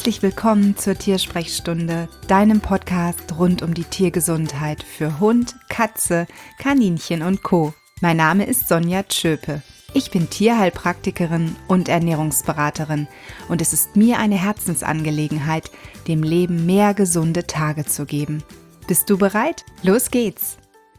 Herzlich willkommen zur Tiersprechstunde, deinem Podcast rund um die Tiergesundheit für Hund, Katze, Kaninchen und Co. Mein Name ist Sonja Tschöpe. Ich bin Tierheilpraktikerin und Ernährungsberaterin und es ist mir eine Herzensangelegenheit, dem Leben mehr gesunde Tage zu geben. Bist du bereit? Los geht's!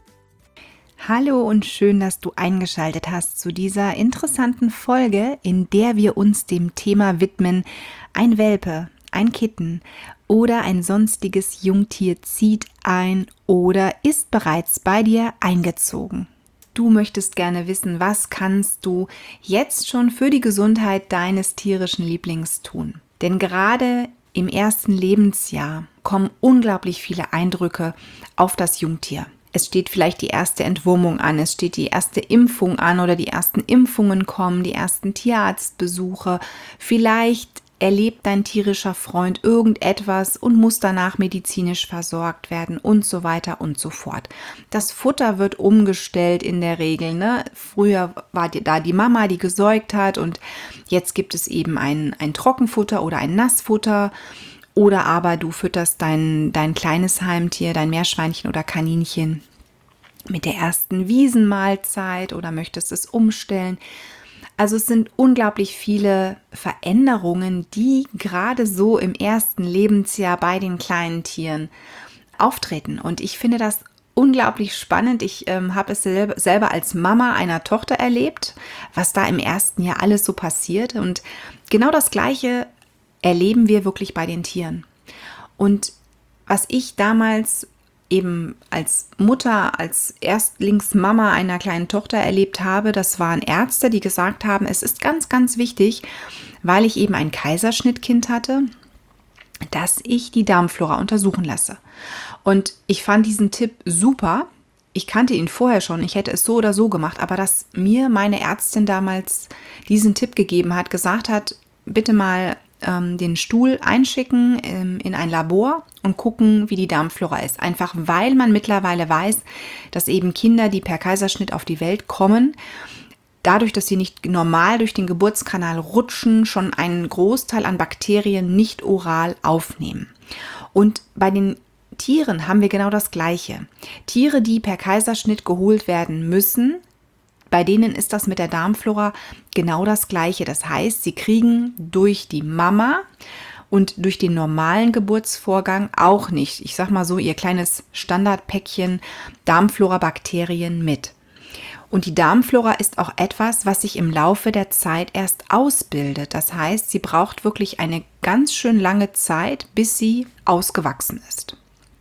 Hallo und schön, dass du eingeschaltet hast zu dieser interessanten Folge, in der wir uns dem Thema widmen: ein Welpe, ein Kitten oder ein sonstiges Jungtier zieht ein oder ist bereits bei dir eingezogen. Du möchtest gerne wissen, was kannst du jetzt schon für die Gesundheit deines tierischen Lieblings tun? Denn gerade im ersten Lebensjahr kommen unglaublich viele Eindrücke auf das Jungtier. Es steht vielleicht die erste Entwurmung an, es steht die erste Impfung an oder die ersten Impfungen kommen, die ersten Tierarztbesuche. Vielleicht erlebt dein tierischer Freund irgendetwas und muss danach medizinisch versorgt werden und so weiter und so fort. Das Futter wird umgestellt in der Regel, ne? Früher war da die Mama, die gesäugt hat, und jetzt gibt es eben ein Trockenfutter oder ein Nassfutter. Oder aber du fütterst dein kleines Heimtier, dein Meerschweinchen oder Kaninchen mit der ersten Wiesenmahlzeit oder möchtest es umstellen. Also es sind unglaublich viele Veränderungen, die gerade so im ersten Lebensjahr bei den kleinen Tieren auftreten. Und ich finde das unglaublich spannend. Ich habe es selber als Mama einer Tochter erlebt, was da im ersten Jahr alles so passiert. Und genau das Gleiche erleben wir wirklich bei den Tieren. Und was ich damals eben als Mutter, als Erstlingsmama einer kleinen Tochter erlebt habe, das waren Ärzte, die gesagt haben, es ist ganz, ganz wichtig, weil ich eben ein Kaiserschnittkind hatte, dass ich die Darmflora untersuchen lasse. Und ich fand diesen Tipp super. Ich kannte ihn vorher schon, ich hätte es so oder so gemacht, aber dass mir meine Ärztin damals diesen Tipp gegeben hat, gesagt hat, bitte mal den Stuhl einschicken in ein Labor und gucken, wie die Darmflora ist. Einfach weil man mittlerweile weiß, dass eben Kinder, die per Kaiserschnitt auf die Welt kommen, dadurch, dass sie nicht normal durch den Geburtskanal rutschen, schon einen Großteil an Bakterien nicht oral aufnehmen. Und bei den Tieren haben wir genau das Gleiche. Tiere, die per Kaiserschnitt geholt werden müssen, bei denen ist das mit der Darmflora genau das Gleiche. Das heißt, sie kriegen durch die Mama und durch den normalen Geburtsvorgang auch nicht, ich sag mal so, ihr kleines Standardpäckchen Darmflora-Bakterien mit. Und die Darmflora ist auch etwas, was sich im Laufe der Zeit erst ausbildet. Das heißt, sie braucht wirklich eine ganz schön lange Zeit, bis sie ausgewachsen ist.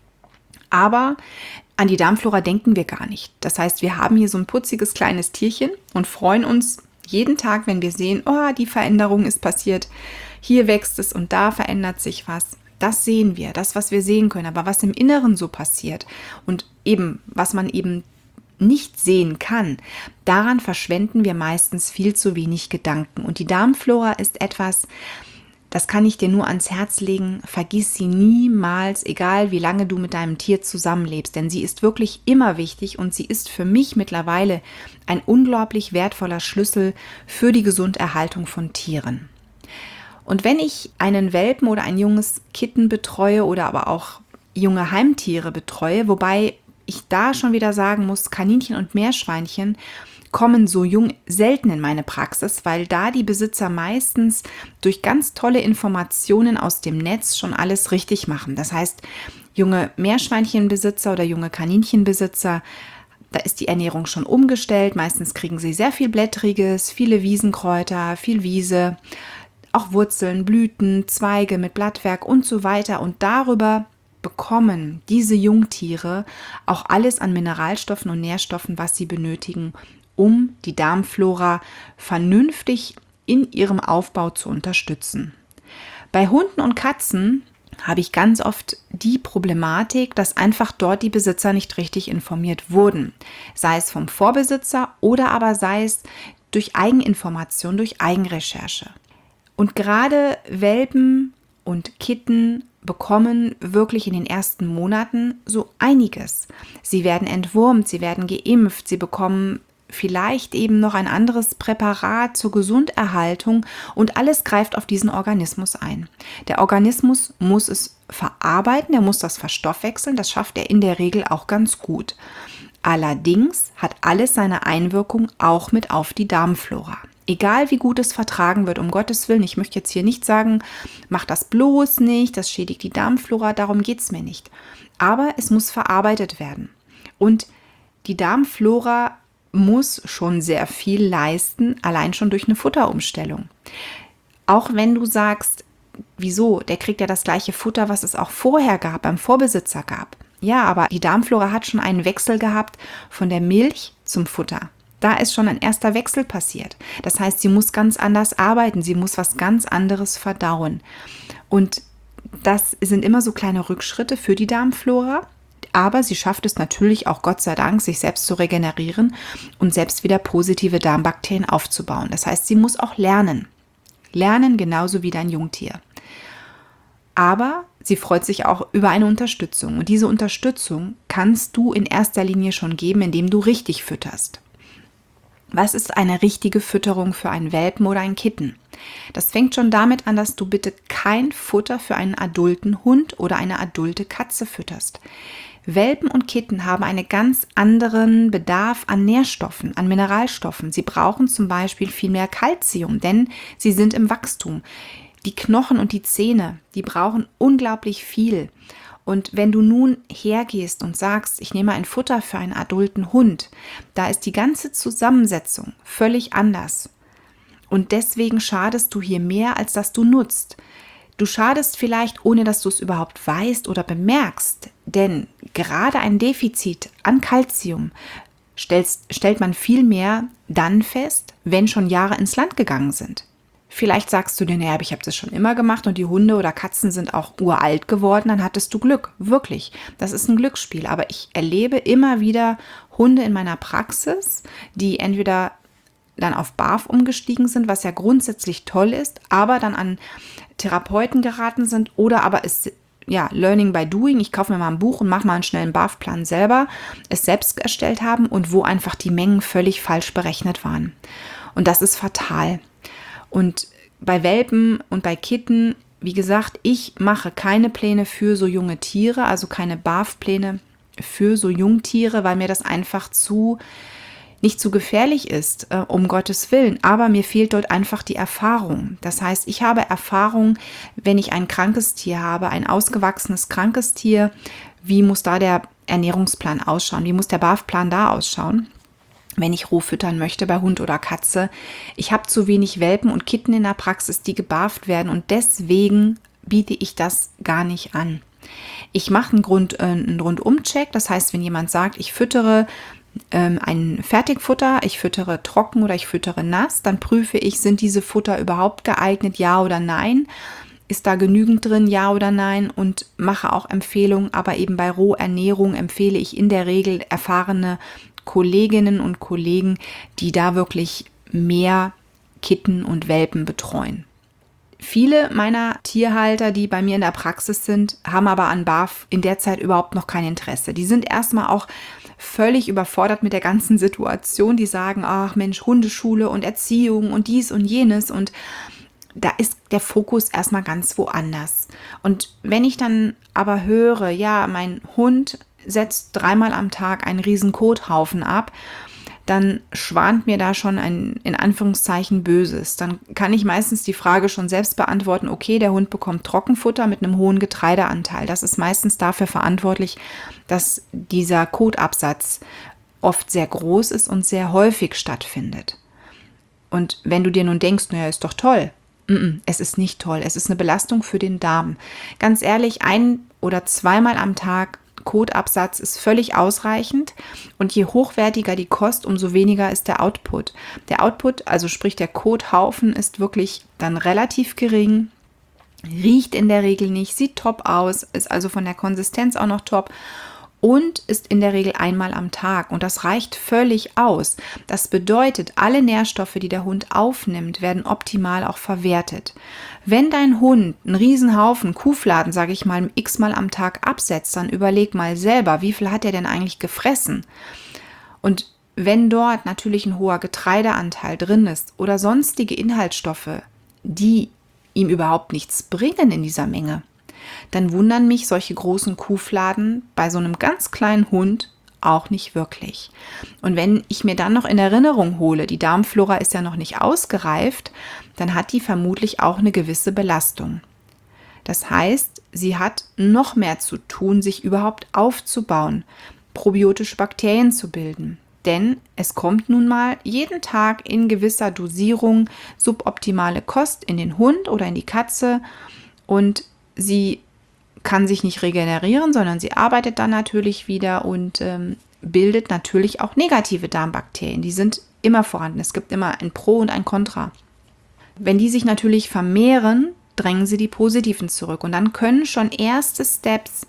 Aber an die Darmflora denken wir gar nicht. Das heißt, wir haben hier so ein putziges kleines Tierchen und freuen uns jeden Tag, wenn wir sehen, oh, die Veränderung ist passiert, hier wächst es und da verändert sich was. Das sehen wir, das, was wir sehen können. Aber was im Inneren so passiert und eben, was man eben nicht sehen kann, daran verschwenden wir meistens viel zu wenig Gedanken. Und die Darmflora ist etwas, das kann ich dir nur ans Herz legen, vergiss sie niemals, egal wie lange du mit deinem Tier zusammenlebst, denn sie ist wirklich immer wichtig und sie ist für mich mittlerweile ein unglaublich wertvoller Schlüssel für die Gesunderhaltung von Tieren. Und wenn ich einen Welpen oder ein junges Kitten betreue oder aber auch junge Heimtiere betreue, wobei ich da schon wieder sagen muss, Kaninchen und Meerschweinchen kommen so jung selten in meine Praxis, weil da die Besitzer meistens durch ganz tolle Informationen aus dem Netz schon alles richtig machen. Das heißt, junge Meerschweinchenbesitzer oder junge Kaninchenbesitzer, da ist die Ernährung schon umgestellt. Meistens kriegen sie sehr viel Blättriges, viele Wiesenkräuter, viel Wiese, auch Wurzeln, Blüten, Zweige mit Blattwerk und so weiter. Und darüber bekommen diese Jungtiere auch alles an Mineralstoffen und Nährstoffen, was sie benötigen, um die Darmflora vernünftig in ihrem Aufbau zu unterstützen. Bei Hunden und Katzen habe ich ganz oft die Problematik, dass einfach dort die Besitzer nicht richtig informiert wurden. Sei es vom Vorbesitzer oder aber sei es durch Eigeninformation, durch Eigenrecherche. Und gerade Welpen und Kitten bekommen wirklich in den ersten Monaten so einiges. Sie werden entwurmt, sie werden geimpft, sie bekommen vielleicht eben noch ein anderes Präparat zur Gesunderhaltung und alles greift auf diesen Organismus ein. Der Organismus muss es verarbeiten, er muss das verstoffwechseln, das schafft er in der Regel auch ganz gut. Allerdings hat alles seine Einwirkung auch mit auf die Darmflora. Egal wie gut es vertragen wird, um Gottes Willen, ich möchte jetzt hier nicht sagen, mach das bloß nicht, das schädigt die Darmflora, darum geht es mir nicht. Aber es muss verarbeitet werden. Und die Darmflora muss schon sehr viel leisten, allein schon durch eine Futterumstellung. Auch wenn du sagst, wieso, der kriegt ja das gleiche Futter, was es auch vorher gab, beim Vorbesitzer gab. Ja, aber die Darmflora hat schon einen Wechsel gehabt von der Milch zum Futter. Da ist schon ein erster Wechsel passiert. Das heißt, sie muss ganz anders arbeiten, sie muss was ganz anderes verdauen. Und das sind immer so kleine Rückschritte für die Darmflora, aber sie schafft es natürlich auch, Gott sei Dank, sich selbst zu regenerieren und selbst wieder positive Darmbakterien aufzubauen. Das heißt, sie muss auch lernen. Lernen genauso wie dein Jungtier. Aber sie freut sich auch über eine Unterstützung. Und diese Unterstützung kannst du in erster Linie schon geben, indem du richtig fütterst. Was ist eine richtige Fütterung für einen Welpen oder ein Kitten? Das fängt schon damit an, dass du bitte kein Futter für einen adulten Hund oder eine adulte Katze fütterst. Welpen und Kitten haben einen ganz anderen Bedarf an Nährstoffen, an Mineralstoffen. Sie brauchen zum Beispiel viel mehr Kalzium, denn sie sind im Wachstum. Die Knochen und die Zähne, die brauchen unglaublich viel. Und wenn du nun hergehst und sagst, ich nehme ein Futter für einen adulten Hund, da ist die ganze Zusammensetzung völlig anders. Und deswegen schadest du hier mehr, als dass du nutzt. Du schadest vielleicht, ohne dass du es überhaupt weißt oder bemerkst, denn gerade ein Defizit an Kalzium stellt man viel mehr dann fest, wenn schon Jahre ins Land gegangen sind. Vielleicht sagst du dir, naja, ich habe das schon immer gemacht und die Hunde oder Katzen sind auch uralt geworden, dann hattest du Glück, wirklich. Das ist ein Glücksspiel, aber ich erlebe immer wieder Hunde in meiner Praxis, die entweder dann auf BAF umgestiegen sind, was ja grundsätzlich toll ist, aber dann an Therapeuten geraten sind oder aber es Learning by Doing, ich kaufe mir mal ein Buch und mache mal einen schnellen BAF-Plan selber, es selbst erstellt haben und wo einfach die Mengen völlig falsch berechnet waren. Und das ist fatal. Und bei Welpen und bei Kitten, wie gesagt, ich mache keine Pläne für so junge Tiere, also keine BAF-Pläne für so Jungtiere, weil mir das einfach nicht zu gefährlich ist, um Gottes Willen. Aber mir fehlt dort einfach die Erfahrung. Das heißt, ich habe Erfahrung, wenn ich ein krankes Tier habe, ein ausgewachsenes krankes Tier, wie muss da der Ernährungsplan ausschauen? Wie muss der BAF-Plan da ausschauen? Wenn ich roh füttern möchte bei Hund oder Katze. Ich habe zu wenig Welpen und Kitten in der Praxis, die gebarft werden und deswegen biete ich das gar nicht an. Ich mache einen Rundumcheck, das heißt, wenn jemand sagt, ich füttere ein Fertigfutter, ich füttere trocken oder ich füttere nass, dann prüfe ich, sind diese Futter überhaupt geeignet, ja oder nein? Ist da genügend drin, ja oder nein? Und mache auch Empfehlungen, aber eben bei Rohernährung empfehle ich in der Regel erfahrene Kolleginnen und Kollegen, die da wirklich mehr Kitten und Welpen betreuen. Viele meiner Tierhalter, die bei mir in der Praxis sind, haben aber an BAF in der Zeit überhaupt noch kein Interesse. Die sind erstmal auch völlig überfordert mit der ganzen Situation. Die sagen, ach Mensch, Hundeschule und Erziehung und dies und jenes und da ist der Fokus erstmal ganz woanders. Und wenn ich dann aber höre, ja, mein Hund setzt 3-mal am Tag einen riesen Kothaufen ab, dann schwant mir da schon ein, in Anführungszeichen, Böses. Dann kann ich meistens die Frage schon selbst beantworten, okay, der Hund bekommt Trockenfutter mit einem hohen Getreideanteil. Das ist meistens dafür verantwortlich, dass dieser Kotabsatz oft sehr groß ist und sehr häufig stattfindet. Und wenn du dir nun denkst, naja, ist doch toll. Es ist nicht toll. Es ist eine Belastung für den Darm. Ganz ehrlich, 1- oder 2-mal am Tag Kotabsatz ist völlig ausreichend und je hochwertiger die Kost, umso weniger ist der Output. Der Output, also sprich der Kothaufen, ist wirklich dann relativ gering, riecht in der Regel nicht, sieht top aus, ist also von der Konsistenz auch noch top und ist in der Regel 1-mal am Tag und das reicht völlig aus. Das bedeutet, alle Nährstoffe, die der Hund aufnimmt, werden optimal auch verwertet. Wenn dein Hund einen Riesenhaufen Kuhfladen, sage ich mal, x-mal am Tag absetzt, dann überleg mal selber, wie viel hat er denn eigentlich gefressen? Und wenn dort natürlich ein hoher Getreideanteil drin ist oder sonstige Inhaltsstoffe, die ihm überhaupt nichts bringen in dieser Menge, dann wundern mich solche großen Kuhfladen bei so einem ganz kleinen Hund auch nicht wirklich. Und wenn ich mir dann noch in Erinnerung hole, die Darmflora ist ja noch nicht ausgereift, dann hat die vermutlich auch eine gewisse Belastung. Das heißt, sie hat noch mehr zu tun, sich überhaupt aufzubauen, probiotische Bakterien zu bilden. Denn es kommt nun mal jeden Tag in gewisser Dosierung suboptimale Kost in den Hund oder in die Katze und sie kann sich nicht regenerieren, sondern sie arbeitet dann natürlich wieder und bildet natürlich auch negative Darmbakterien. Die sind immer vorhanden. Es gibt immer ein Pro und ein Contra. Wenn die sich natürlich vermehren, drängen sie die positiven zurück. Und dann können schon erste Steps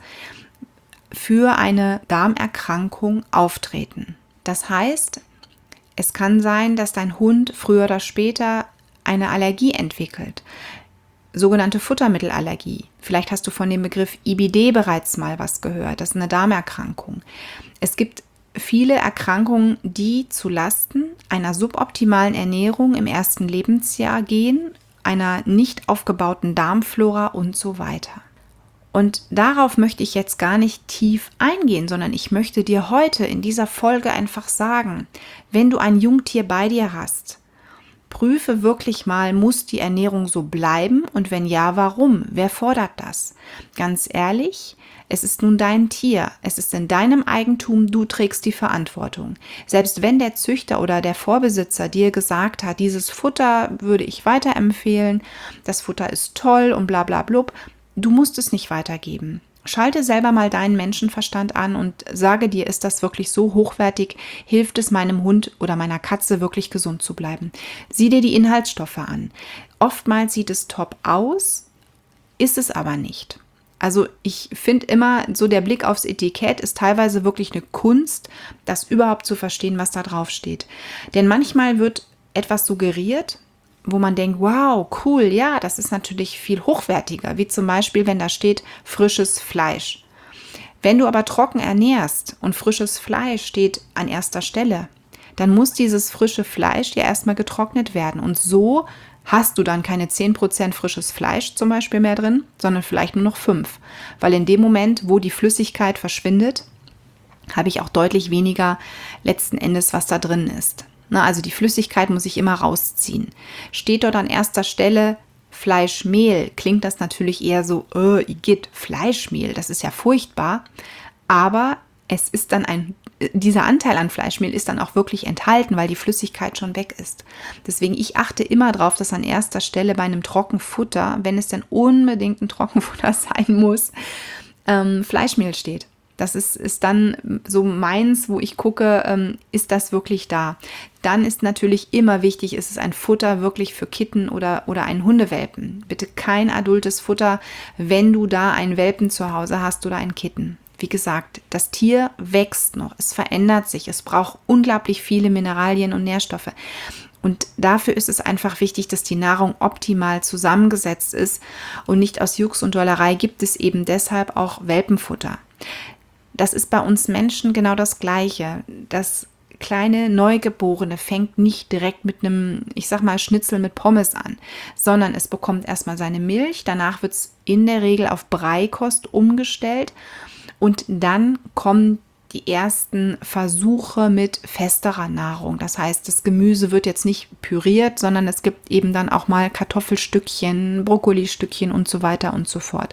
für eine Darmerkrankung auftreten. Das heißt, es kann sein, dass dein Hund früher oder später eine Allergie entwickelt. Sogenannte Futtermittelallergie. Vielleicht hast du von dem Begriff IBD bereits mal was gehört. Das ist eine Darmerkrankung. Es gibt viele Erkrankungen, die zu Lasten einer suboptimalen Ernährung im ersten Lebensjahr gehen, einer nicht aufgebauten Darmflora und so weiter. Und darauf möchte ich jetzt gar nicht tief eingehen, sondern ich möchte dir heute in dieser Folge einfach sagen, wenn du ein Jungtier bei dir hast, prüfe wirklich mal, muss die Ernährung so bleiben und wenn ja, warum? Wer fordert das? Ganz ehrlich, es ist nun dein Tier, es ist in deinem Eigentum, du trägst die Verantwortung. Selbst wenn der Züchter oder der Vorbesitzer dir gesagt hat, dieses Futter würde ich weiterempfehlen, das Futter ist toll und bla bla blub, du musst es nicht weitergeben. Schalte selber mal deinen Menschenverstand an und sage dir, ist das wirklich so hochwertig? Hilft es meinem Hund oder meiner Katze wirklich gesund zu bleiben? Sieh dir die Inhaltsstoffe an. Oftmals sieht es top aus, ist es aber nicht. Also ich finde immer, so der Blick aufs Etikett ist teilweise wirklich eine Kunst, das überhaupt zu verstehen, was da drauf steht. Denn manchmal wird etwas suggeriert, wo man denkt, wow, cool, ja, das ist natürlich viel hochwertiger, wie zum Beispiel, wenn da steht frisches Fleisch. Wenn du aber trocken ernährst und frisches Fleisch steht an erster Stelle, dann muss dieses frische Fleisch ja erstmal getrocknet werden. Und so hast du dann keine 10% frisches Fleisch zum Beispiel mehr drin, sondern vielleicht nur noch 5%. Weil in dem Moment, wo die Flüssigkeit verschwindet, habe ich auch deutlich weniger letzten Endes, was da drin ist. Also die Flüssigkeit muss ich immer rausziehen. Steht dort an erster Stelle Fleischmehl, klingt das natürlich eher so, Igitt, Fleischmehl, das ist ja furchtbar. Aber es ist dann dieser Anteil an Fleischmehl ist dann auch wirklich enthalten, weil die Flüssigkeit schon weg ist. Deswegen, ich achte immer darauf, dass an erster Stelle bei einem Trockenfutter, wenn es denn unbedingt ein Trockenfutter sein muss, Fleischmehl steht. Das ist dann so meins, wo ich gucke, ist das wirklich da? Dann ist natürlich immer wichtig, ist es ein Futter wirklich für Kitten oder einen Hundewelpen. Bitte kein adultes Futter, wenn du da einen Welpen zu Hause hast oder einen Kitten. Wie gesagt, das Tier wächst noch, es verändert sich, es braucht unglaublich viele Mineralien und Nährstoffe. Und dafür ist es einfach wichtig, dass die Nahrung optimal zusammengesetzt ist und nicht aus Jux und Dollerei gibt es eben deshalb auch Welpenfutter. Das ist bei uns Menschen genau das Gleiche. Das kleine Neugeborene fängt nicht direkt mit einem, ich sag mal, Schnitzel mit Pommes an, sondern es bekommt erstmal seine Milch, danach wird es in der Regel auf Breikost umgestellt und dann kommen die ersten Versuche mit festerer Nahrung. Das heißt, das Gemüse wird jetzt nicht püriert, sondern es gibt eben dann auch mal Kartoffelstückchen, Brokkolistückchen und so weiter und so fort.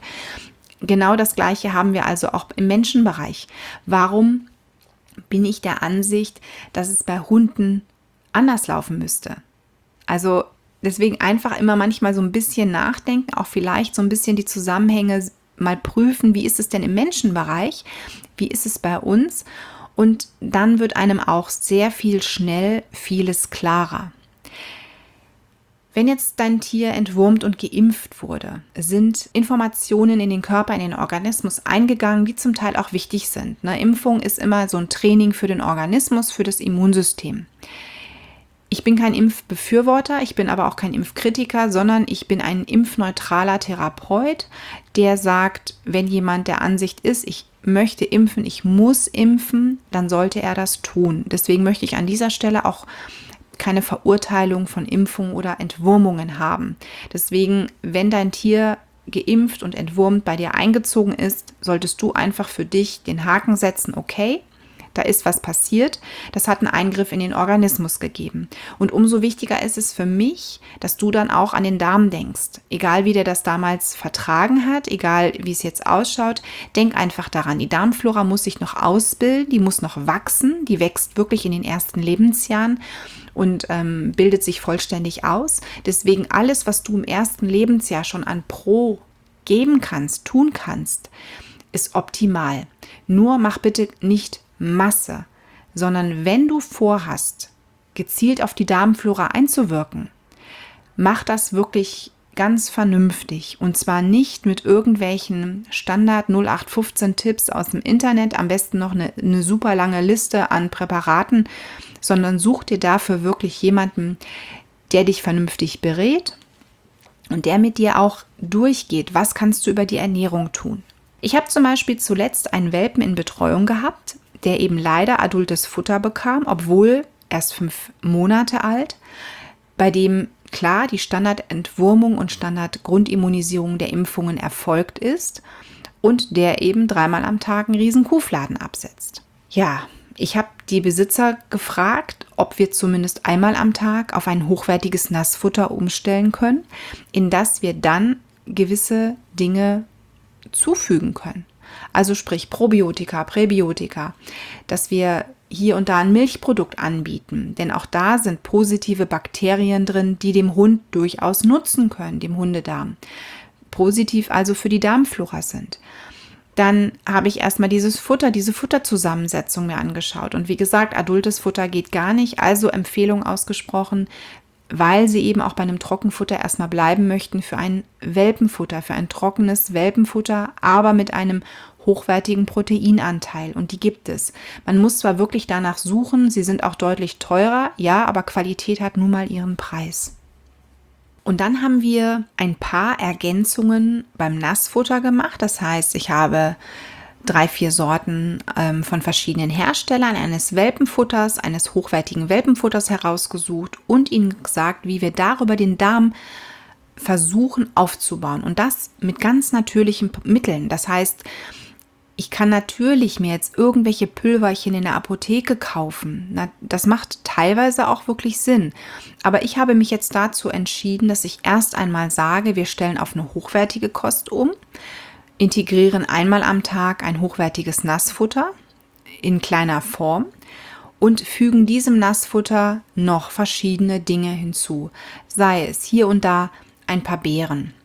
Genau das Gleiche haben wir also auch im Menschenbereich. Warum bin ich der Ansicht, dass es bei Hunden anders laufen müsste? Also deswegen einfach immer manchmal so ein bisschen nachdenken, auch vielleicht so ein bisschen die Zusammenhänge mal prüfen, wie ist es denn im Menschenbereich, wie ist es bei uns? Und dann wird einem auch sehr schnell vieles klarer. Wenn jetzt dein Tier entwurmt und geimpft wurde, sind Informationen in den Körper, in den Organismus eingegangen, die zum Teil auch wichtig sind. Eine Impfung ist immer so ein Training für den Organismus, für das Immunsystem. Ich bin kein Impfbefürworter, ich bin aber auch kein Impfkritiker, sondern ich bin ein impfneutraler Therapeut, der sagt, wenn jemand der Ansicht ist, ich möchte impfen, ich muss impfen, dann sollte er das tun. Deswegen möchte ich an dieser Stelle auch keine Verurteilung von Impfungen oder Entwurmungen haben. Deswegen, wenn dein Tier geimpft und entwurmt bei dir eingezogen ist, solltest du einfach für dich den Haken setzen, okay, da ist was passiert, das hat einen Eingriff in den Organismus gegeben. Und umso wichtiger ist es für mich, dass du dann auch an den Darm denkst. Egal wie der das damals vertragen hat, egal wie es jetzt ausschaut, denk einfach daran, die Darmflora muss sich noch ausbilden, die muss noch wachsen, die wächst wirklich in den ersten Lebensjahren und bildet sich vollständig aus. Deswegen alles, was du im ersten Lebensjahr schon an Pro geben kannst, tun kannst, ist optimal. Nur mach bitte nicht Masse, sondern wenn du vorhast, gezielt auf die Darmflora einzuwirken, mach das wirklich ganz vernünftig und zwar nicht mit irgendwelchen Standard 0815 Tipps aus dem Internet, am besten noch eine super lange Liste an Präparaten, sondern such dir dafür wirklich jemanden, der dich vernünftig berät und der mit dir auch durchgeht, was kannst du über die Ernährung tun. Ich habe zum Beispiel zuletzt einen Welpen in Betreuung gehabt, der eben leider adultes Futter bekam, obwohl erst 5 Monate alt, bei dem klar die Standardentwurmung und Standardgrundimmunisierung der Impfungen erfolgt ist und der eben 3-mal am Tag einen riesen Kuhfladen absetzt. Ja, ich habe die Besitzer gefragt, ob wir zumindest einmal am Tag auf ein hochwertiges Nassfutter umstellen können, in das wir dann gewisse Dinge zufügen können. Also sprich Probiotika, Präbiotika, dass wir hier und da ein Milchprodukt anbieten, denn auch da sind positive Bakterien drin, die dem Hund durchaus nutzen können, dem Hundedarm. Positiv also für die Darmflora sind. Dann habe ich erstmal diese Futterzusammensetzung mir angeschaut und wie gesagt, adultes Futter geht gar nicht, also Empfehlung ausgesprochen, weil sie eben auch bei einem Trockenfutter erstmal bleiben möchten für ein Welpenfutter, für ein trockenes Welpenfutter, aber mit einem hochwertigen Proteinanteil und die gibt es. Man muss zwar wirklich danach suchen, sie sind auch deutlich teurer, ja, aber Qualität hat nun mal ihren Preis. Und dann haben wir ein paar Ergänzungen beim Nassfutter gemacht, das heißt, ich habe 3-4 Sorten von verschiedenen Herstellern eines Welpenfutters, eines hochwertigen Welpenfutters herausgesucht und ihnen gesagt, wie wir darüber den Darm versuchen aufzubauen und das mit ganz natürlichen Mitteln. Das heißt, ich kann natürlich mir jetzt irgendwelche Pülverchen in der Apotheke kaufen. Das macht teilweise auch wirklich Sinn. Aber ich habe mich jetzt dazu entschieden, dass ich erst einmal sage, wir stellen auf eine hochwertige Kost um, integrieren einmal am Tag ein hochwertiges Nassfutter in kleiner Form und fügen diesem Nassfutter noch verschiedene Dinge hinzu. Sei es hier und da ein paar Beeren,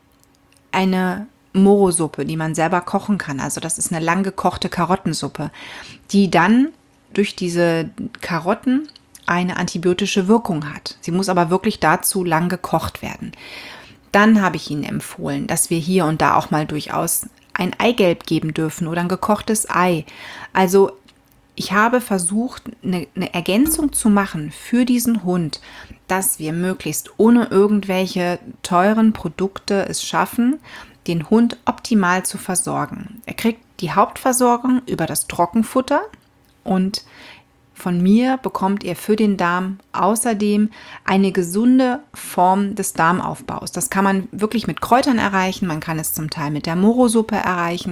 eine Moro-Suppe, die man selber kochen kann. Also das ist eine lang gekochte Karottensuppe, die dann durch diese Karotten eine antibiotische Wirkung hat. Sie muss aber wirklich dazu lang gekocht werden. Dann habe ich Ihnen empfohlen, dass wir hier und da auch mal durchaus ein Eigelb geben dürfen oder ein gekochtes Ei. Also ich habe versucht, eine Ergänzung zu machen für diesen Hund, dass wir möglichst ohne irgendwelche teuren Produkte es schaffen, den Hund optimal zu versorgen. Er kriegt die Hauptversorgung über das Trockenfutter und von mir bekommt er für den Darm außerdem eine gesunde Form des Darmaufbaus. Das kann man wirklich mit Kräutern erreichen, man kann es zum Teil mit der Moro-Suppe erreichen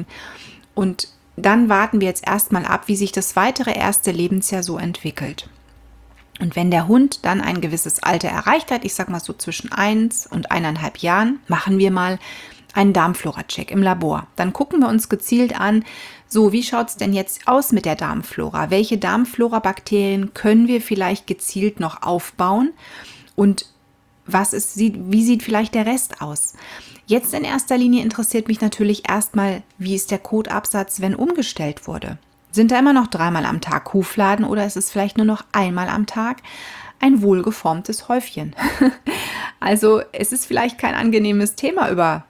und dann warten wir jetzt erstmal ab, wie sich das weitere erste Lebensjahr so entwickelt. Und wenn der Hund dann ein gewisses Alter erreicht hat, ich sag mal so zwischen 1 und 1,5 Jahren, machen wir mal einen Darmflora-Check im Labor. Dann gucken wir uns gezielt an, so wie schaut es denn jetzt aus mit der Darmflora? Welche Darmflora-Bakterien können wir vielleicht gezielt noch aufbauen? Und wie sieht vielleicht der Rest aus? Jetzt in erster Linie interessiert mich natürlich erstmal, wie ist der Kotabsatz, wenn umgestellt wurde? Sind da immer noch 3-mal am Tag Kuhfladen oder ist es vielleicht nur noch einmal am Tag ein wohlgeformtes Häufchen? Also es ist vielleicht kein angenehmes Thema, über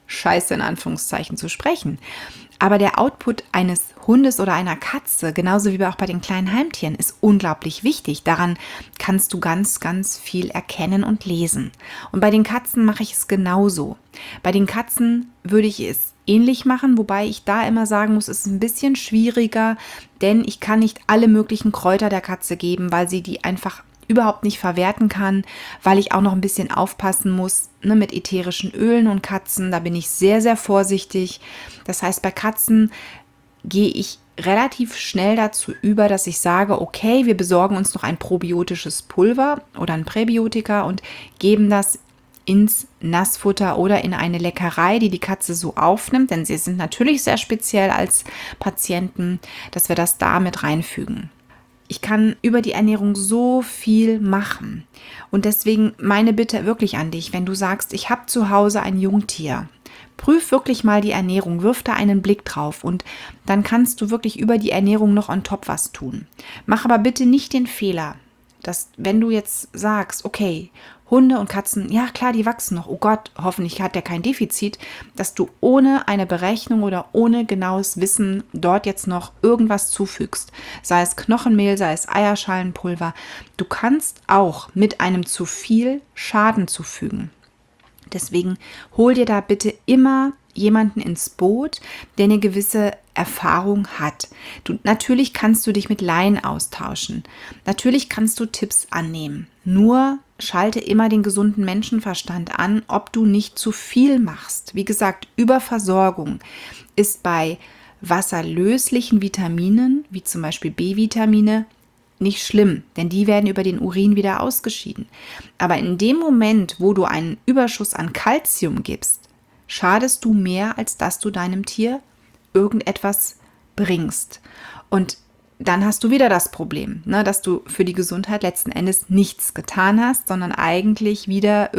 Scheiße in Anführungszeichen zu sprechen. Aber der Output eines Hundes oder einer Katze, genauso wie auch bei den kleinen Heimtieren, ist unglaublich wichtig. Daran kannst du ganz, ganz viel erkennen und lesen. Und bei den Katzen mache ich es genauso. Bei den Katzen würde ich es ähnlich machen, wobei ich da immer sagen muss, es ist ein bisschen schwieriger, denn ich kann nicht alle möglichen Kräuter der Katze geben, weil sie die einfach überhaupt nicht verwerten kann, weil ich auch noch ein bisschen aufpassen muss, ne, mit ätherischen Ölen und Katzen. Da bin ich sehr, sehr vorsichtig. Das heißt, bei Katzen gehe ich relativ schnell dazu über, dass ich sage, okay, wir besorgen uns noch ein probiotisches Pulver oder ein Präbiotika und geben das ins Nassfutter oder in eine Leckerei, die die Katze so aufnimmt, denn sie sind natürlich sehr speziell als Patienten, dass wir das da mit reinfügen. Ich kann über die Ernährung so viel machen und deswegen meine Bitte wirklich an dich, wenn du sagst, ich habe zu Hause ein Jungtier, prüf wirklich mal die Ernährung, wirf da einen Blick drauf und dann kannst du wirklich über die Ernährung noch on top was tun. Mach aber bitte nicht den Fehler, dass wenn du jetzt sagst, okay, Hunde und Katzen, ja klar, die wachsen noch. Oh Gott, hoffentlich hat der kein Defizit, dass du ohne eine Berechnung oder ohne genaues Wissen dort jetzt noch irgendwas zufügst. Sei es Knochenmehl, sei es Eierschalenpulver. Du kannst auch mit einem zu viel Schaden zufügen. Deswegen hol dir da bitte immer jemanden ins Boot, der eine gewisse Erfahrung hat. Natürlich kannst du dich mit Laien austauschen. Natürlich kannst du Tipps annehmen. Nur schalte immer den gesunden Menschenverstand an, ob du nicht zu viel machst. Wie gesagt, Überversorgung ist bei wasserlöslichen Vitaminen, wie zum Beispiel B-Vitamine, nicht schlimm, denn die werden über den Urin wieder ausgeschieden. Aber in dem Moment, wo du einen Überschuss an Kalzium gibst, schadest du mehr, als dass du deinem Tier irgendetwas bringst. Und dann hast du wieder das Problem, ne, dass du für die Gesundheit letzten Endes nichts getan hast, sondern eigentlich wieder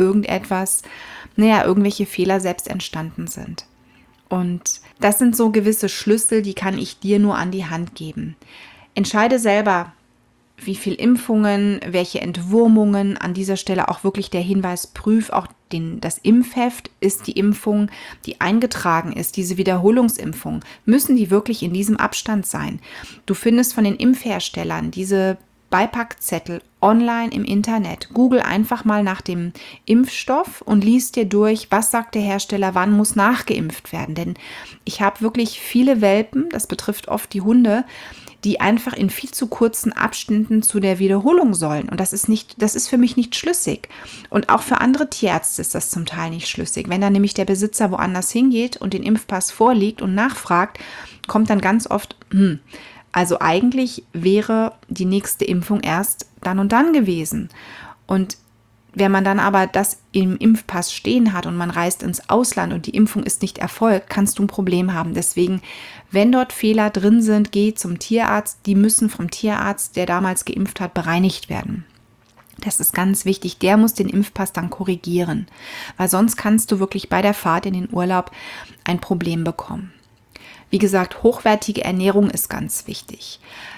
irgendwelche Fehler selbst entstanden sind. Und das sind so gewisse Schlüssel, die kann ich dir nur an die Hand geben. Entscheide selber, wie viel Impfungen, welche Entwurmungen, an dieser Stelle auch wirklich der Hinweis, prüf auch das Impfheft, ist die Impfung, die eingetragen ist, diese Wiederholungsimpfung, müssen die wirklich in diesem Abstand sein. Du findest von den Impfherstellern diese Beipackzettel online im Internet. Google einfach mal nach dem Impfstoff und liest dir durch, was sagt der Hersteller, wann muss nachgeimpft werden. Denn ich habe wirklich viele Welpen, das betrifft oft die Hunde, die einfach in viel zu kurzen Abständen zu der Wiederholung sollen. Und das ist für mich nicht schlüssig. Und auch für andere Tierärzte ist das zum Teil nicht schlüssig. Wenn dann nämlich der Besitzer woanders hingeht und den Impfpass vorlegt und nachfragt, kommt dann ganz oft, also eigentlich wäre die nächste Impfung erst dann und dann gewesen. Und wenn man dann aber das im Impfpass stehen hat und man reist ins Ausland und die Impfung ist nicht erfolgt, kannst du ein Problem haben. Deswegen, wenn dort Fehler drin sind, geh zum Tierarzt. Die müssen vom Tierarzt, der damals geimpft hat, bereinigt werden. Das ist ganz wichtig. Der muss den Impfpass dann korrigieren, weil sonst kannst du wirklich bei der Fahrt in den Urlaub ein Problem bekommen. Wie gesagt, hochwertige Ernährung ist ganz wichtig.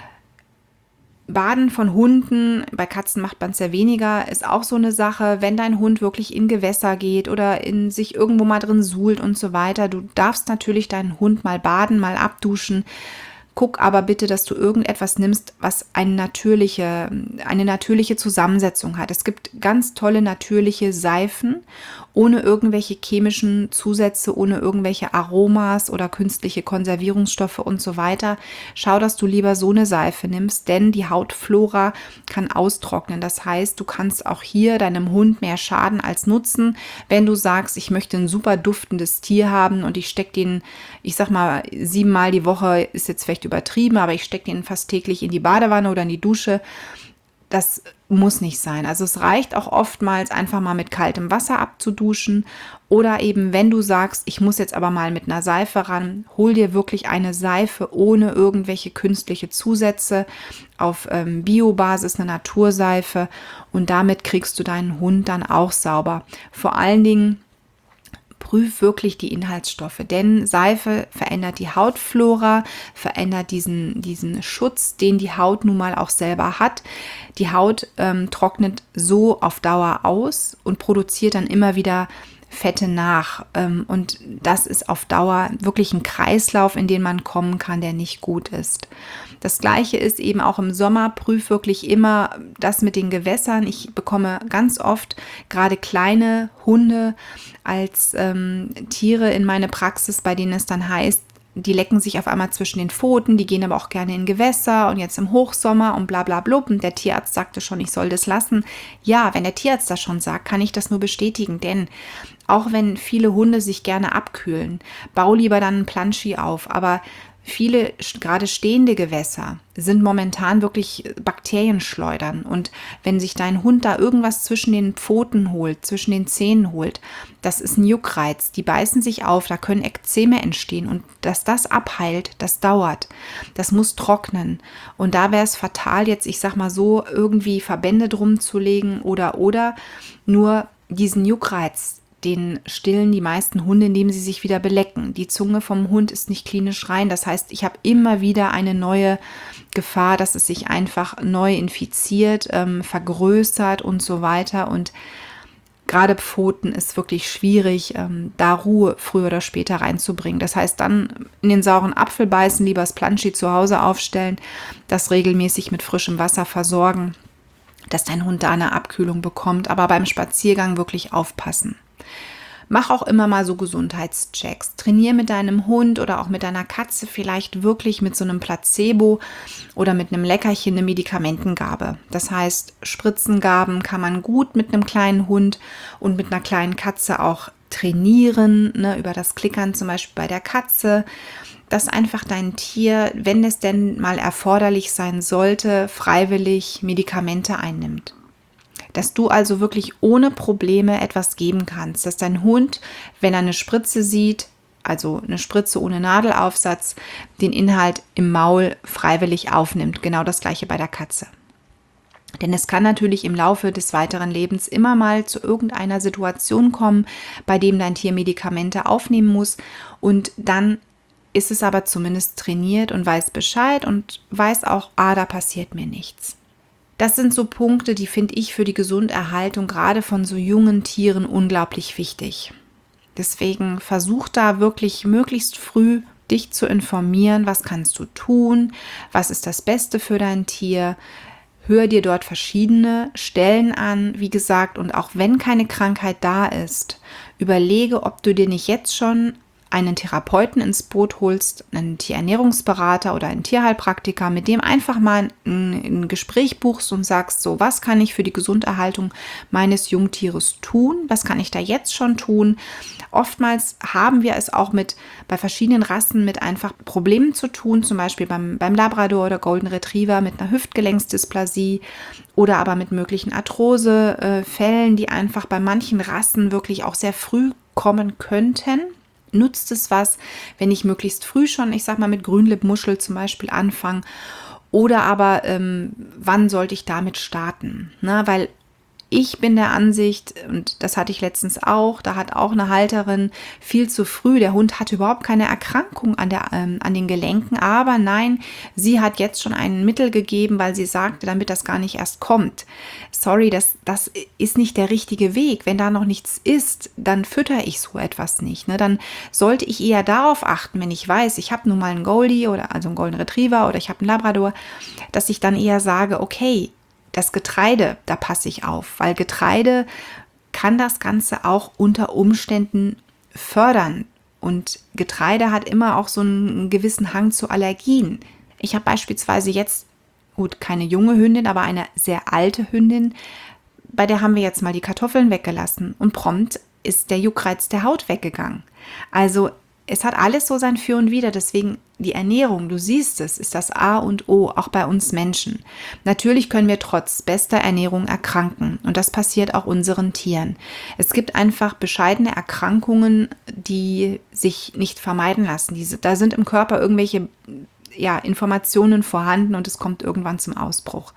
Baden von Hunden, bei Katzen macht man es ja weniger, ist auch so eine Sache, wenn dein Hund wirklich in Gewässer geht oder in sich irgendwo mal drin suhlt und so weiter. Du darfst natürlich deinen Hund mal baden, mal abduschen. Guck aber bitte, dass du irgendetwas nimmst, was eine natürliche Zusammensetzung hat. Es gibt ganz tolle natürliche Seifen, ohne irgendwelche chemischen Zusätze, ohne irgendwelche Aromas oder künstliche Konservierungsstoffe und so weiter. Schau, dass du lieber so eine Seife nimmst, denn die Hautflora kann austrocknen. Das heißt, du kannst auch hier deinem Hund mehr Schaden als Nutzen, wenn du sagst, ich möchte ein super duftendes Tier haben und ich stecke den, ich sag mal, 7-mal die Woche, ist jetzt vielleicht übertrieben, aber ich stecke den fast täglich in die Badewanne oder in die Dusche. Das muss nicht sein. Also es reicht auch oftmals einfach mal mit kaltem Wasser abzuduschen oder eben, wenn du sagst, ich muss jetzt aber mal mit einer Seife ran, hol dir wirklich eine Seife ohne irgendwelche künstliche Zusätze auf Biobasis, eine Naturseife und damit kriegst du deinen Hund dann auch sauber. Vor allen Dingen prüf wirklich die Inhaltsstoffe, denn Seife verändert die Hautflora, verändert diesen Schutz, den die Haut nun mal auch selber hat. Die Haut trocknet so auf Dauer aus und produziert dann immer wieder Fette nach. Und das ist auf Dauer wirklich ein Kreislauf, in den man kommen kann, der nicht gut ist. Das Gleiche ist eben auch im Sommer, prüf wirklich immer das mit den Gewässern. Ich bekomme ganz oft gerade kleine Hunde als Tiere in meine Praxis, bei denen es dann heißt, die lecken sich auf einmal zwischen den Pfoten, die gehen aber auch gerne in Gewässer und jetzt im Hochsommer und bla bla blub. Und der Tierarzt sagte schon, ich soll das lassen. Ja, wenn der Tierarzt das schon sagt, kann ich das nur bestätigen, denn auch wenn viele Hunde sich gerne abkühlen, bau lieber dann einen Planschi auf, aber viele, gerade stehende Gewässer, sind momentan wirklich Bakterienschleudern. Und wenn sich dein Hund da irgendwas zwischen den Pfoten holt, zwischen den Zähnen holt, das ist ein Juckreiz. Die beißen sich auf, da können Ekzeme entstehen. Und dass das abheilt, das dauert. Das muss trocknen. Und da wäre es fatal, jetzt, ich sag mal so, irgendwie Verbände drum zu legen oder nur diesen Juckreiz, den stillen die meisten Hunde, indem sie sich wieder belecken. Die Zunge vom Hund ist nicht klinisch rein. Das heißt, ich habe immer wieder eine neue Gefahr, dass es sich einfach neu infiziert, vergrößert und so weiter. Und gerade Pfoten ist wirklich schwierig, da Ruhe früher oder später reinzubringen. Das heißt, dann in den sauren Apfel beißen, lieber das Planschi zu Hause aufstellen, das regelmäßig mit frischem Wasser versorgen, dass dein Hund da eine Abkühlung bekommt. Aber beim Spaziergang wirklich aufpassen. Mach auch immer mal so Gesundheitschecks. Trainier mit deinem Hund oder auch mit deiner Katze vielleicht wirklich mit so einem Placebo oder mit einem Leckerchen eine Medikamentengabe. Das heißt, Spritzengaben kann man gut mit einem kleinen Hund und mit einer kleinen Katze auch trainieren, ne, über das Klickern zum Beispiel bei der Katze, dass einfach dein Tier, wenn es denn mal erforderlich sein sollte, freiwillig Medikamente einnimmt. Dass du also wirklich ohne Probleme etwas geben kannst, dass dein Hund, wenn er eine Spritze sieht, also eine Spritze ohne Nadelaufsatz, den Inhalt im Maul freiwillig aufnimmt. Genau das Gleiche bei der Katze. Denn es kann natürlich im Laufe des weiteren Lebens immer mal zu irgendeiner Situation kommen, bei dem dein Tier Medikamente aufnehmen muss und dann ist es aber zumindest trainiert und weiß Bescheid und weiß auch, da passiert mir nichts. Das sind so Punkte, die finde ich für die Gesunderhaltung gerade von so jungen Tieren unglaublich wichtig. Deswegen versuch da wirklich möglichst früh dich zu informieren, was kannst du tun, was ist das Beste für dein Tier. Hör dir dort verschiedene Stellen an, wie gesagt, und auch wenn keine Krankheit da ist, überlege, ob du dir nicht jetzt schon einen Therapeuten ins Boot holst, einen Tierernährungsberater oder einen Tierheilpraktiker, mit dem einfach mal ein Gespräch buchst und sagst, so, was kann ich für die Gesunderhaltung meines Jungtieres tun? Was kann ich da jetzt schon tun? Oftmals haben wir es auch bei verschiedenen Rassen mit einfach Problemen zu tun, zum Beispiel beim Labrador oder Golden Retriever mit einer Hüftgelenksdysplasie oder aber mit möglichen Arthrosefällen, die einfach bei manchen Rassen wirklich auch sehr früh kommen könnten. Nutzt es was, wenn ich möglichst früh schon, ich sag mal, mit Grünlippmuschel zum Beispiel anfange? Oder aber, wann sollte ich damit starten? Na, weil ich bin der Ansicht, und das hatte ich letztens auch, da hat auch eine Halterin viel zu früh, der Hund hatte überhaupt keine Erkrankung an den Gelenken, aber nein, sie hat jetzt schon ein Mittel gegeben, weil sie sagte, damit das gar nicht erst kommt. Sorry, das ist nicht der richtige Weg. Wenn da noch nichts ist, dann fütter ich so etwas nicht. Ne? Dann sollte ich eher darauf achten, wenn ich weiß, ich habe nun mal einen Goldie oder also einen Golden Retriever oder ich habe einen Labrador, dass ich dann eher sage, okay, das Getreide, da passe ich auf, weil Getreide kann das Ganze auch unter Umständen fördern. Und Getreide hat immer auch so einen gewissen Hang zu Allergien. Ich habe beispielsweise jetzt, gut, keine junge Hündin, aber eine sehr alte Hündin, bei der haben wir jetzt mal die Kartoffeln weggelassen und prompt ist der Juckreiz der Haut weggegangen. Also es hat alles so sein Für und Wider, deswegen die Ernährung, du siehst es, ist das A und O, auch bei uns Menschen. Natürlich können wir trotz bester Ernährung erkranken und das passiert auch unseren Tieren. Es gibt einfach bescheidene Erkrankungen, die sich nicht vermeiden lassen. Da sind im Körper irgendwelche Informationen vorhanden und es kommt irgendwann zum Ausbruch.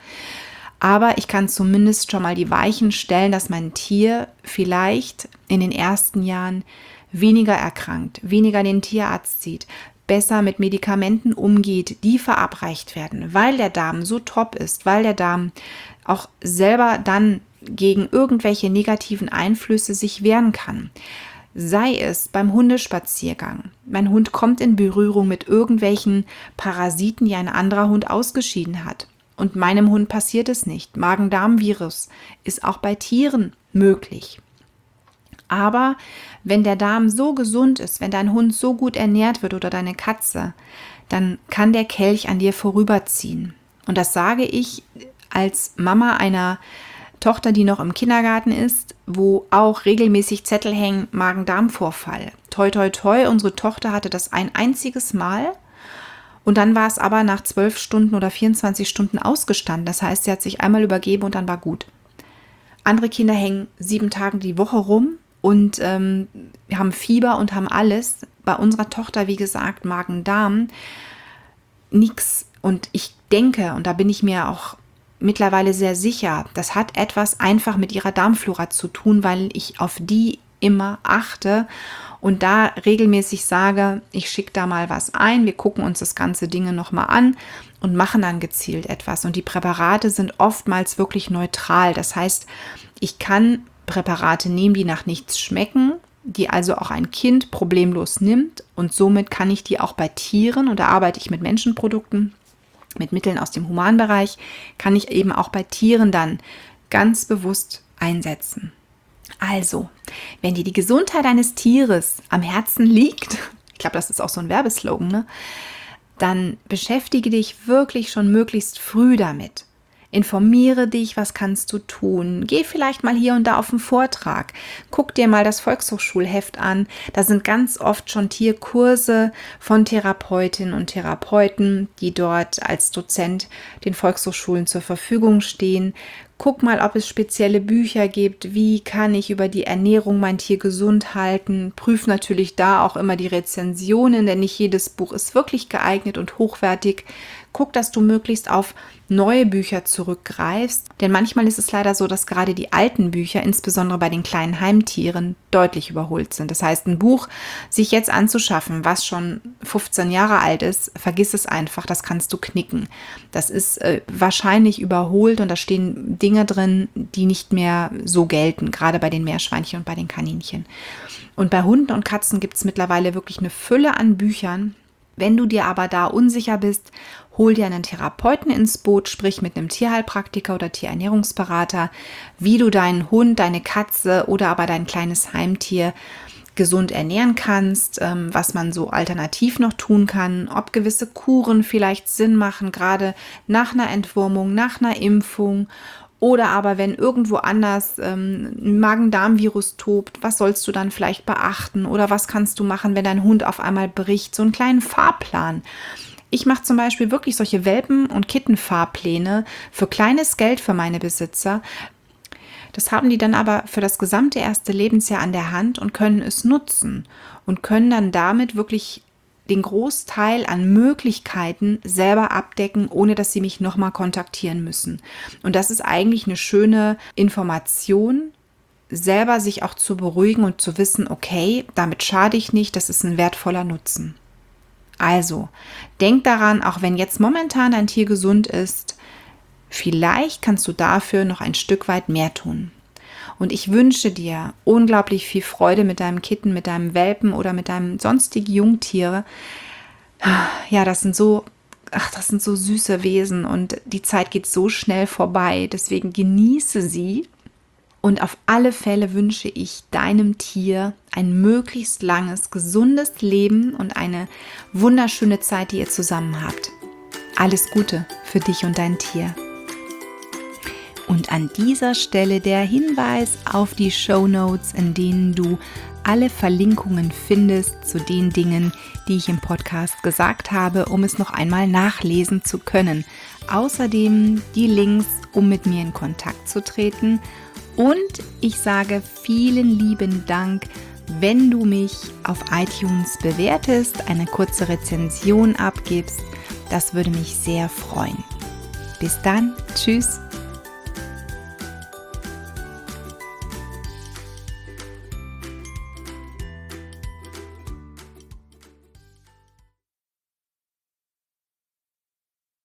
Aber ich kann zumindest schon mal die Weichen stellen, dass mein Tier vielleicht in den ersten Jahren weniger erkrankt, weniger den Tierarzt sieht, besser mit Medikamenten umgeht, die verabreicht werden, weil der Darm so top ist, weil der Darm auch selber dann gegen irgendwelche negativen Einflüsse sich wehren kann. Sei es beim Hundespaziergang. Mein Hund kommt in Berührung mit irgendwelchen Parasiten, die ein anderer Hund ausgeschieden hat. Und meinem Hund passiert es nicht. Magen-Darm-Virus ist auch bei Tieren möglich. Aber wenn der Darm so gesund ist, wenn dein Hund so gut ernährt wird oder deine Katze, dann kann der Kelch an dir vorüberziehen. Und das sage ich als Mama einer Tochter, die noch im Kindergarten ist, wo auch regelmäßig Zettel hängen, Magen-Darm-Vorfall. Toi, toi, toi, unsere Tochter hatte das ein einziges Mal und dann war es aber nach 12 Stunden oder 24 Stunden ausgestanden. Das heißt, sie hat sich einmal übergeben und dann war gut. Andere Kinder hängen 7 Tage die Woche rum und haben Fieber und haben alles. Bei unserer Tochter, wie gesagt, Magen-Darm, nix. Und ich denke, und da bin ich mir auch mittlerweile sehr sicher, das hat etwas einfach mit ihrer Darmflora zu tun, weil ich auf die immer achte und da regelmäßig sage, ich schicke da mal was ein, wir gucken uns das ganze Ding nochmal an und machen dann gezielt etwas. Und die Präparate sind oftmals wirklich neutral. Das heißt, ich kann Präparate nehmen, die nach nichts schmecken, die also auch ein Kind problemlos nimmt und somit kann ich die auch bei Tieren, und da arbeite ich mit Menschenprodukten, mit Mitteln aus dem Humanbereich, kann ich eben auch bei Tieren dann ganz bewusst einsetzen. Also, wenn dir die Gesundheit eines Tieres am Herzen liegt, ich glaube, das ist auch so ein Werbeslogan, ne? Dann beschäftige dich wirklich schon möglichst früh damit. Informiere dich, was kannst du tun? Geh vielleicht mal hier und da auf einen Vortrag. Guck dir mal das Volkshochschulheft an. Da sind ganz oft schon Tierkurse von Therapeutinnen und Therapeuten, die dort als Dozent den Volkshochschulen zur Verfügung stehen. Guck mal, ob es spezielle Bücher gibt. Wie kann ich über die Ernährung mein Tier gesund halten? Prüf natürlich da auch immer die Rezensionen, denn nicht jedes Buch ist wirklich geeignet und hochwertig. Guck, dass du möglichst auf neue Bücher zurückgreifst, denn manchmal ist es leider so, dass gerade die alten Bücher, insbesondere bei den kleinen Heimtieren, deutlich überholt sind. Das heißt, ein Buch sich jetzt anzuschaffen, was schon 15 Jahre alt ist, vergiss es einfach, das kannst du knicken. Das ist wahrscheinlich überholt und da stehen Dinge drin, die nicht mehr so gelten, gerade bei den Meerschweinchen und bei den Kaninchen. Und bei Hunden und Katzen gibt es mittlerweile wirklich eine Fülle an Büchern. Wenn du dir aber da unsicher bist, hol dir einen Therapeuten ins Boot, sprich mit einem Tierheilpraktiker oder Tierernährungsberater, wie du deinen Hund, deine Katze oder aber dein kleines Heimtier gesund ernähren kannst, was man so alternativ noch tun kann, ob gewisse Kuren vielleicht Sinn machen, gerade nach einer Entwurmung, nach einer Impfung. Oder aber wenn irgendwo anders ein Magen-Darm-Virus tobt, was sollst du dann vielleicht beachten? Oder was kannst du machen, wenn dein Hund auf einmal bricht? So einen kleinen Fahrplan. Ich mache zum Beispiel wirklich solche Welpen- und Kittenfahrpläne für kleines Geld für meine Besitzer. Das haben die dann aber für das gesamte erste Lebensjahr an der Hand und können es nutzen und können dann damit wirklich den Großteil an Möglichkeiten selber abdecken, ohne dass sie mich nochmal kontaktieren müssen. Und das ist eigentlich eine schöne Information, selber sich auch zu beruhigen und zu wissen, okay, damit schade ich nicht, das ist ein wertvoller Nutzen. Also, denk daran, auch wenn jetzt momentan dein Tier gesund ist, vielleicht kannst du dafür noch ein Stück weit mehr tun. Und ich wünsche dir unglaublich viel Freude mit deinem Kitten, mit deinem Welpen oder mit deinem sonstigen Jungtiere. Ja, das sind so süße Wesen und die Zeit geht so schnell vorbei. Deswegen genieße sie. Und auf alle Fälle wünsche ich deinem Tier ein möglichst langes, gesundes Leben und eine wunderschöne Zeit, die ihr zusammen habt. Alles Gute für dich und dein Tier. Und an dieser Stelle der Hinweis auf die Shownotes, in denen du alle Verlinkungen findest zu den Dingen, die ich im Podcast gesagt habe, um es noch einmal nachlesen zu können. Außerdem die Links, um mit mir in Kontakt zu treten. Und ich sage vielen lieben Dank, wenn du mich auf iTunes bewertest, eine kurze Rezension abgibst. Das würde mich sehr freuen. Bis dann, tschüss.